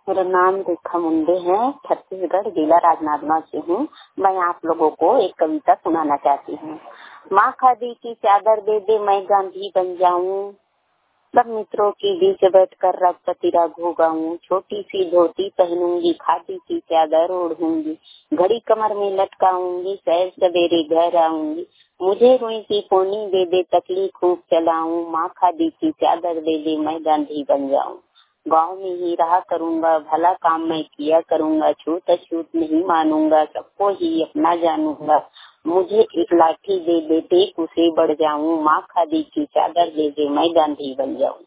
मेरा नाम रेखा मुंडे है। छत्तीसगढ़ जिला राजनांदगांव से हूँ। मैं आप लोगों को एक कविता सुनाना चाहती हूँ। माँ खादी की चादर दे दे मैं गांधी बन जाऊँ, सब मित्रों के बीच बैठकर रघुपति राघव गाऊं। छोटी सी धोती पहनूंगी, खादी की चादर ओढ़ूंगी, घड़ी कमर में लटकाऊंगी, सैर सवेरे घर आऊंगी। मुझे रुई की पोनी दे दे तकली खूब चलाऊं, माँ खादी की चादर दे दे मैं गांधी बन जाऊं। गाँव में ही रहा करूंगा, भला काम मैं किया करूंगा, छूत अछूत नहीं मानूंगा, सबको ही अपना जानूंगा। मुझे एक लाठी दे दे टेक उसे बढ़ जाऊं, माँ खादी की चादर दे दे मैं गांधी बन जाऊं।